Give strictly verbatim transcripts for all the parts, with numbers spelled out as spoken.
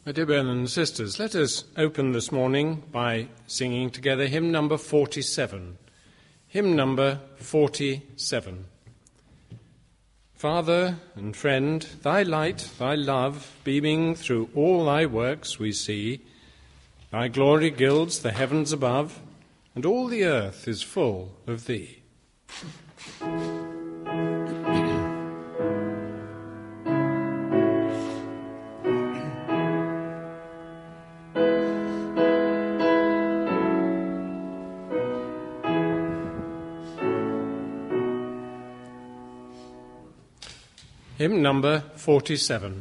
My dear brothers and sisters, let us open this morning by singing together hymn number forty-seven. Hymn number forty-seven. Father and friend, thy light, thy love, beaming through all thy works we see. Thy glory gilds the heavens above, and all the earth is full of thee. Hymn number forty-seven.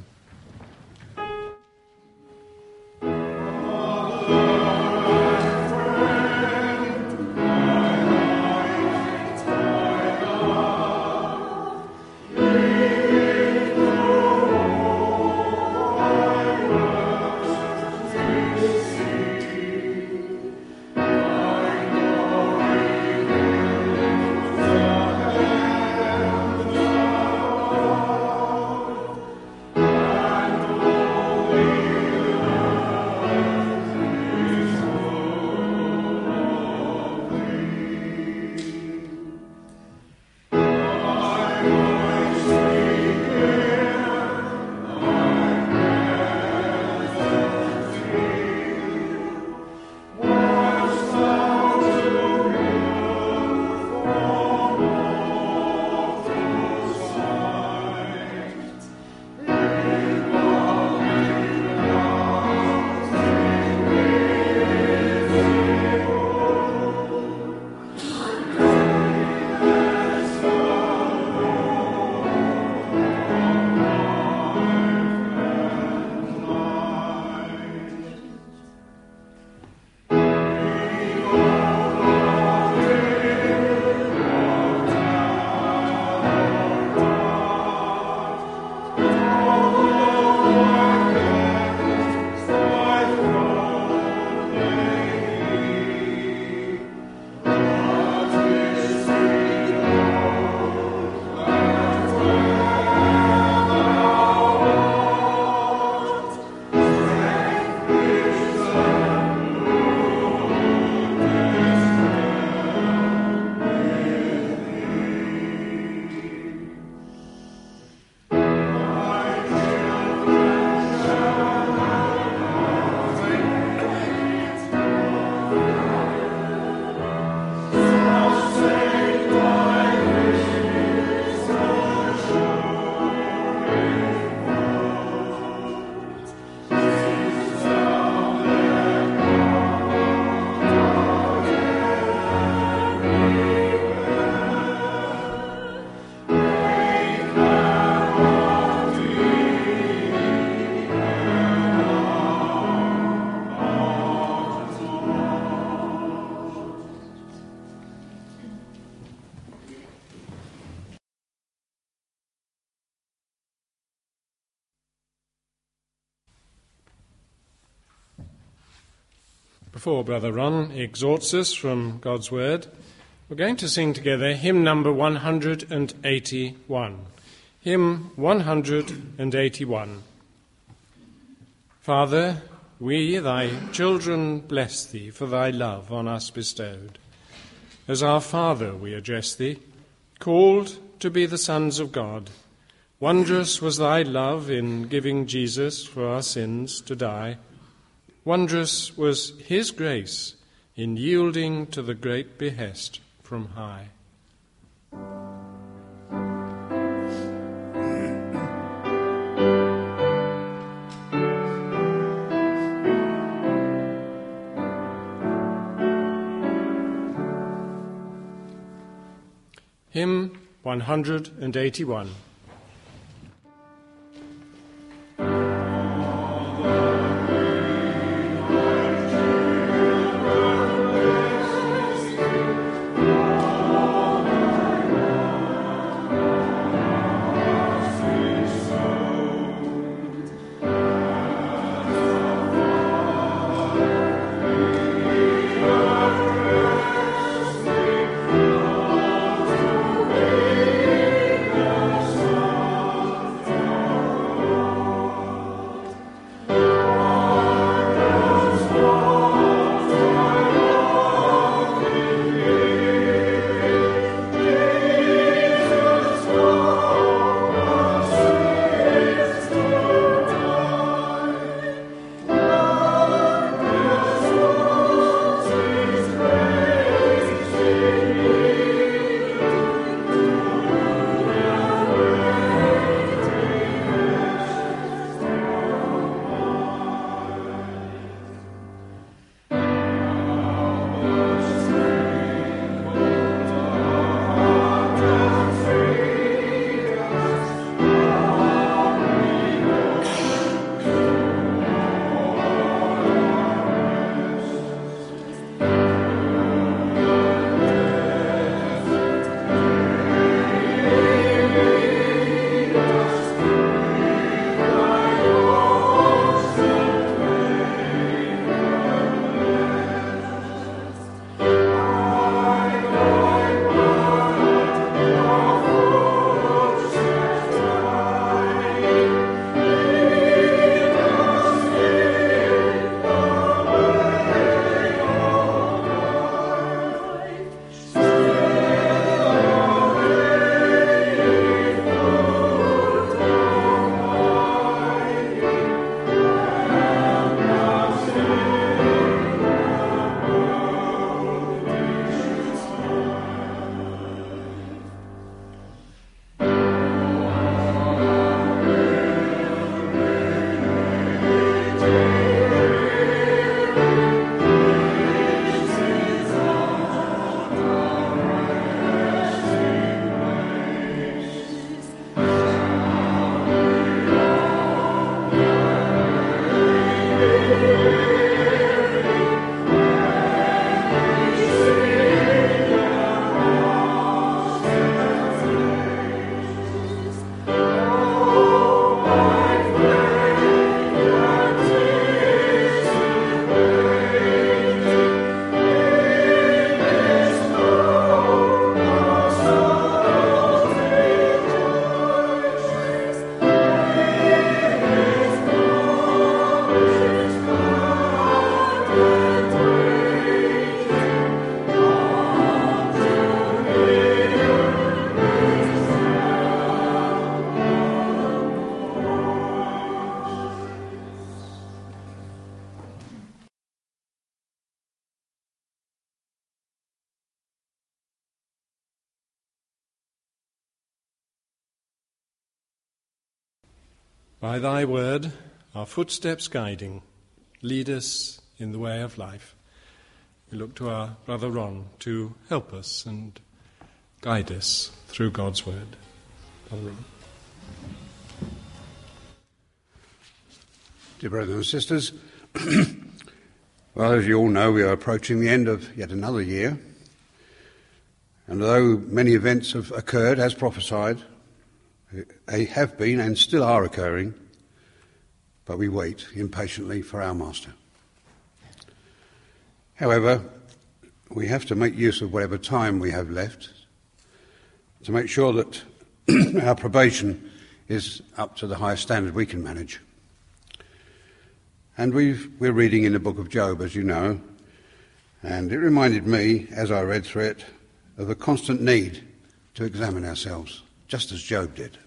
Before Brother Ron exhorts us from God's Word, we're going to sing together hymn number one hundred eighty-one. Hymn one hundred eighty-one. Father, we, thy children, bless thee for thy love on us bestowed. As our Father we address thee, called to be the sons of God. Wondrous was thy love in giving Jesus for our sins to die. Wondrous was his grace in yielding to the great behest from high. Hymn one hundred eighty-one. Yes. By thy word, our footsteps guiding, lead us in the way of life. We look to our brother Ron to help us and guide us through God's word. Brother Ron. Dear brothers and sisters, well, as you all know, we are approaching the end of yet another year. And although many events have occurred as prophesied, they have been and still are occurring, but we wait impatiently for our Master. However, we have to make use of whatever time we have left to make sure that our probation is up to the highest standard we can manage. And we've, we're reading in the book of Job, as you know, and it reminded me, as I read through it, of a constant need to examine ourselves, just as Job did.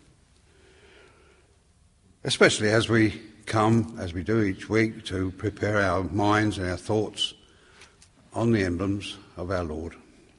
Especially as we come, as we do each week, to prepare our minds and our thoughts on the emblems of our Lord.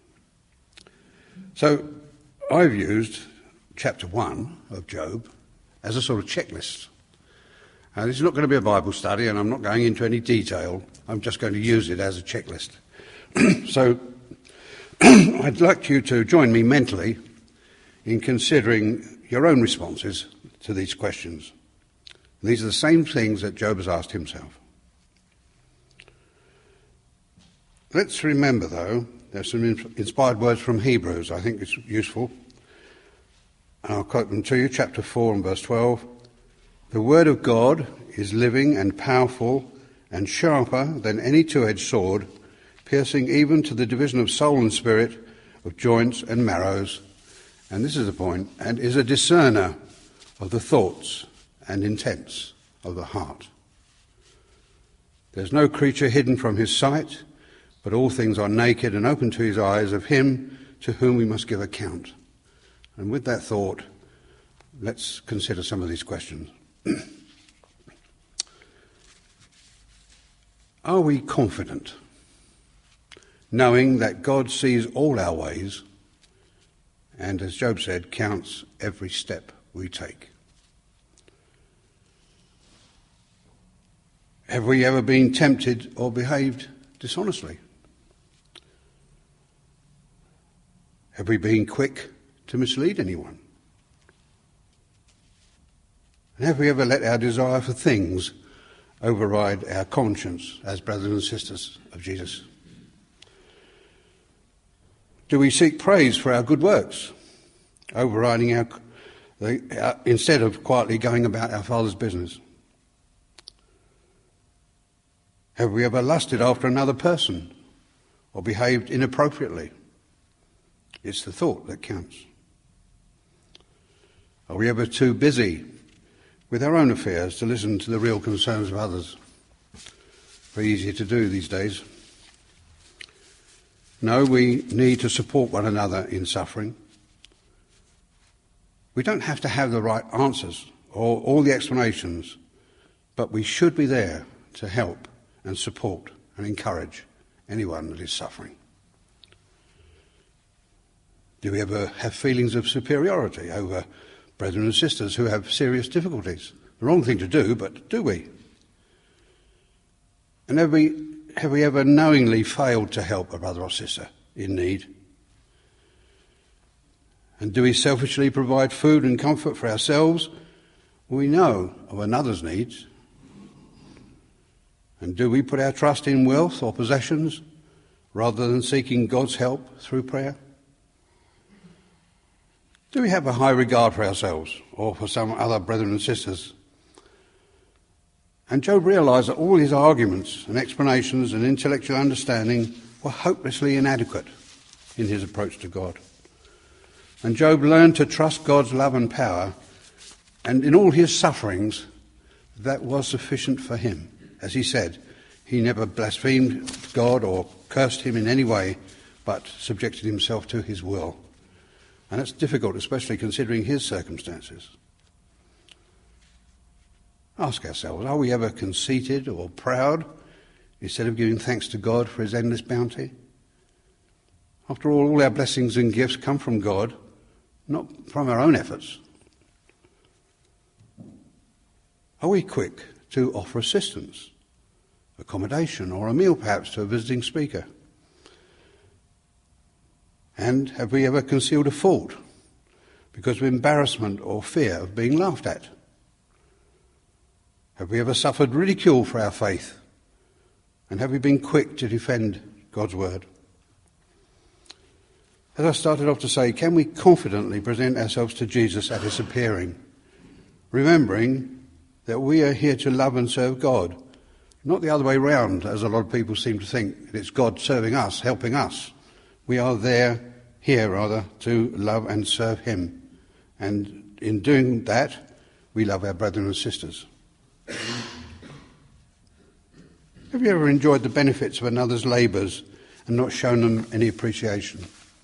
So I've used chapter one of Job as a sort of checklist. Now, this is not going to be a Bible study, and I'm not going into any detail. I'm just going to use it as a checklist. So I'd like you to join me mentally in considering your own responses to these questions. These are the same things that Job has asked himself. Let's remember, though, there's some inspired words from Hebrews I think it's useful. And I'll quote them to you, chapter four and verse twelve. The word of God is living and powerful and sharper than any two-edged sword, piercing even to the division of soul and spirit, of joints and marrows, and this is the point, and is a discerner of the thoughts and intents of the heart. There's no creature hidden from his sight, but all things are naked and open to his eyes of him to whom we must give account. And with that thought, let's consider some of these questions. Are we confident, knowing that God sees all our ways and, as Job said, counts every step we take? Have we ever been tempted or behaved dishonestly? Have we been quick to mislead anyone? And have we ever let our desire for things override our conscience as brothers and sisters of Jesus? Do we seek praise for our good works, overriding our, our instead of quietly going about our Father's business? Have we ever lusted after another person or behaved inappropriately? It's the thought that counts. Are we ever too busy with our own affairs to listen to the real concerns of others? Very easy to do these days. No, we need to support one another in suffering. We don't have to have the right answers or all the explanations, but we should be there to help and support and encourage anyone that is suffering. Do we ever have feelings of superiority over brethren and sisters who have serious difficulties? The wrong thing to do, but do we? And have we, have we ever knowingly failed to help a brother or sister in need? And do we selfishly provide food and comfort for ourselves when we know of another's needs? And do we put our trust in wealth or possessions rather than seeking God's help through prayer? Do we have a high regard for ourselves or for some other brethren and sisters? And Job realised that all his arguments and explanations and intellectual understanding were hopelessly inadequate in his approach to God. And Job learned to trust God's love and power, and in all his sufferings, that was sufficient for him. As he said, he never blasphemed God or cursed him in any way, but subjected himself to his will. And that's difficult, especially considering his circumstances. Ask ourselves, are we ever conceited or proud instead of giving thanks to God for his endless bounty? After all, all our blessings and gifts come from God, not from our own efforts. Are we quick to offer assistance, accommodation, or a meal perhaps to a visiting speaker? And have we ever concealed a fault because of embarrassment or fear of being laughed at? Have we ever suffered ridicule for our faith? And have we been quick to defend God's word? As I started off to say, can we confidently present ourselves to Jesus at his appearing, remembering that we are here to love and serve God, not the other way round, as a lot of people seem to think, that it's God serving us, helping us. We are there, here rather, to love and serve him. And in doing that, we love our brethren and sisters. Have you ever enjoyed the benefits of another's labours and not shown them any appreciation?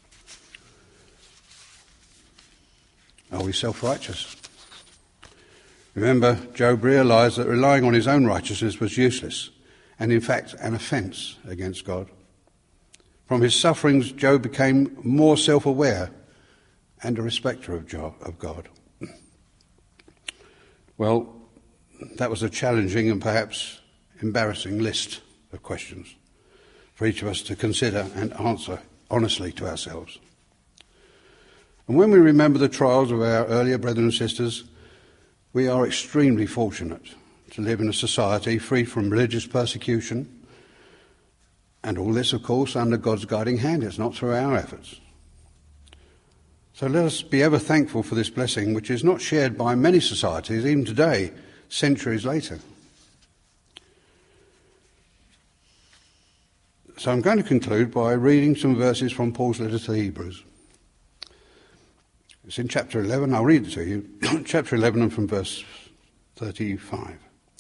Are we self-righteous? Remember, Job realised that relying on his own righteousness was useless and, in fact, an offence against God. From his sufferings, Job became more self-aware and a respecter of God. Well, that was a challenging and perhaps embarrassing list of questions for each of us to consider and answer honestly to ourselves. And when we remember the trials of our earlier brethren and sisters, we are extremely fortunate to live in a society free from religious persecution. And all this, of course, under God's guiding hand. It's not through our efforts. So let us be ever thankful for this blessing, which is not shared by many societies, even today, centuries later. So I'm going to conclude by reading some verses from Paul's letter to the Hebrews. It's in chapter eleven. I'll read it to you. Chapter eleven and from verse thirty-five.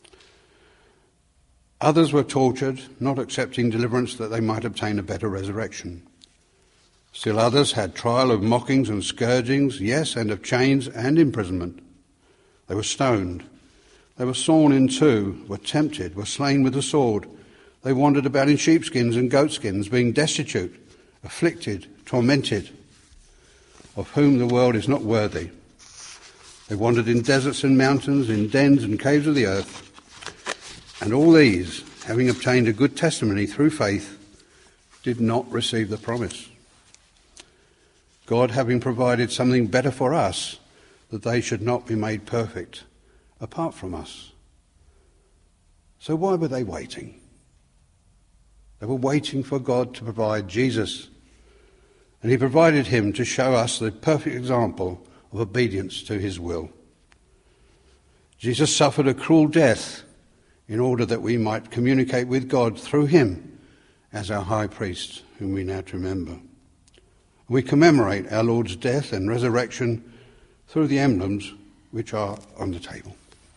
Others were tortured, not accepting deliverance that they might obtain a better resurrection. Still others had trial of mockings and scourgings, yes, and of chains and imprisonment. They were stoned. They were sawn in two, were tempted, were slain with the sword. They wandered about in sheepskins and goatskins, being destitute, afflicted, tormented, of whom the world is not worthy. They wandered in deserts and mountains, in dens and caves of the earth. And all these, having obtained a good testimony through faith, did not receive the promise. God having provided something better for us, that they should not be made perfect apart from us. So why were they waiting? They were waiting for God to provide Jesus. And he provided him to show us the perfect example of obedience to his will. Jesus suffered a cruel death in order that we might communicate with God through him as our high priest, whom we now remember. We commemorate our Lord's death and resurrection through the emblems which are on the table.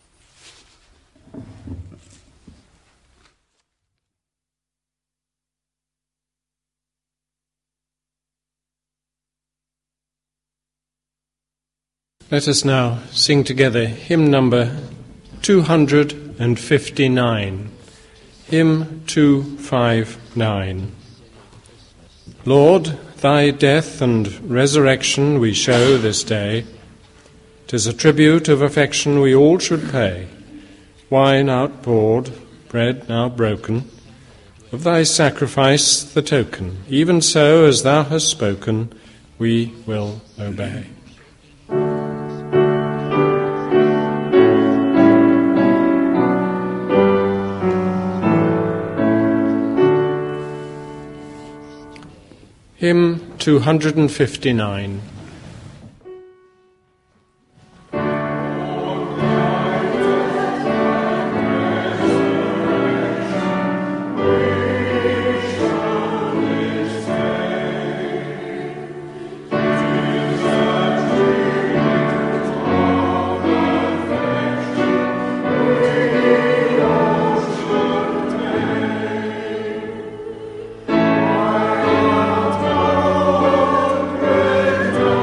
Let us now sing together hymn number two hundred fifty-nine. Hymn two fifty-nine. Lord, thy death and resurrection we show this day. 'Tis a tribute of affection we all should pay. Wine outpoured, bread now broken, of thy sacrifice the token. Even so, as thou hast spoken, we will obey. Hymn two fifty-nine. Thank you.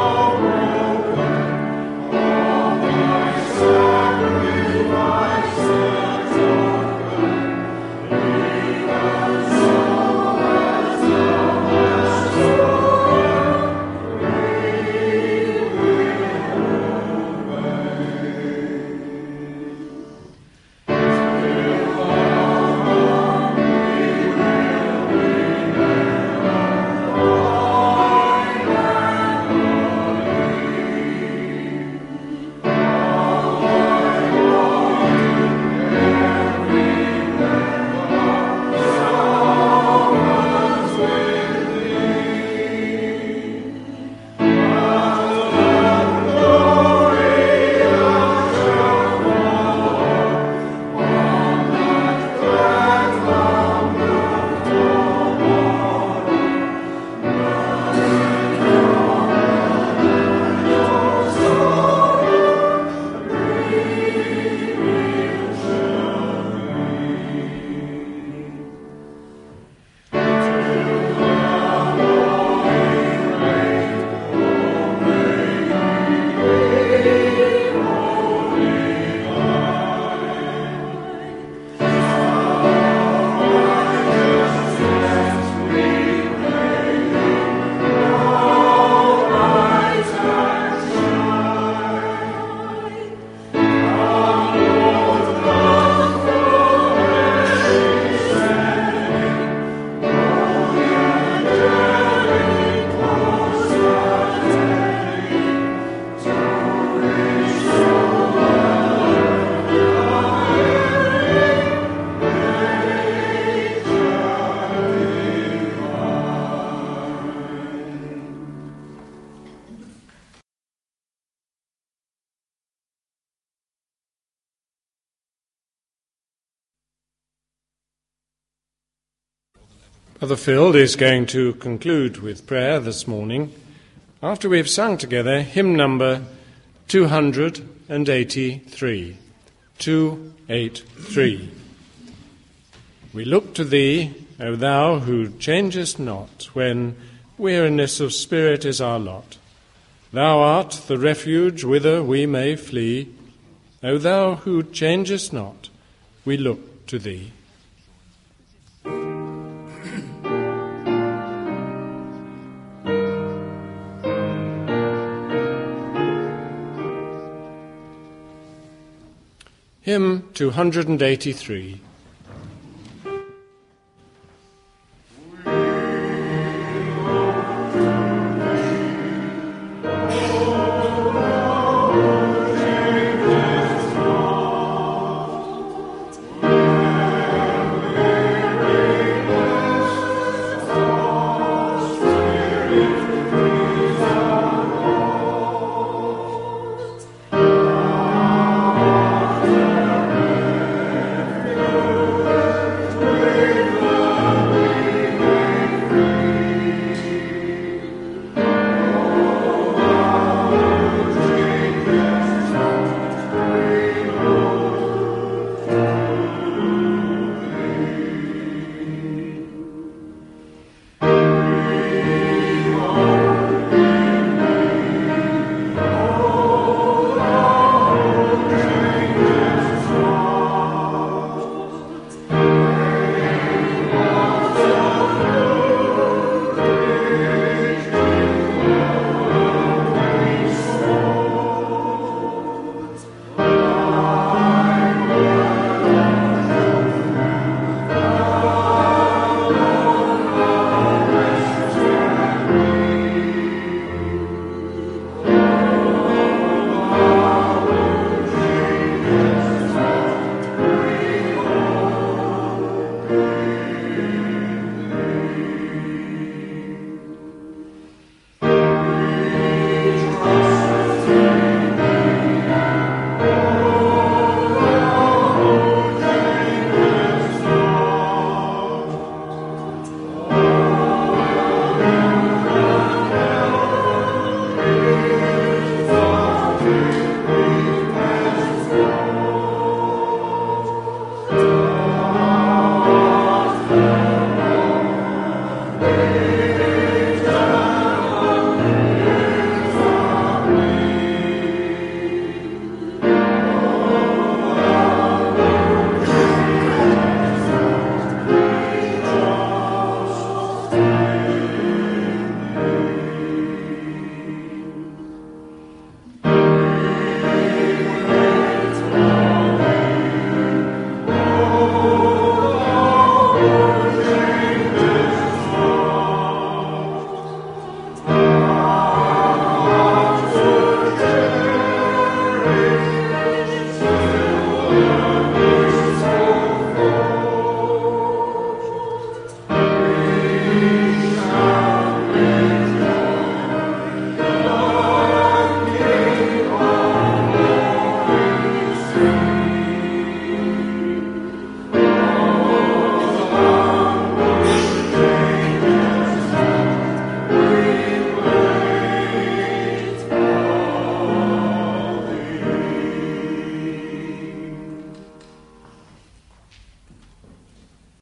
Brother Phil is going to conclude with prayer this morning after we've sung together hymn number two eighty-three. two eighty-three. We look to thee, O thou who changest not, when weariness of spirit is our lot. Thou art the refuge whither we may flee. O thou who changest not, we look to thee. Hymn two eighty-three.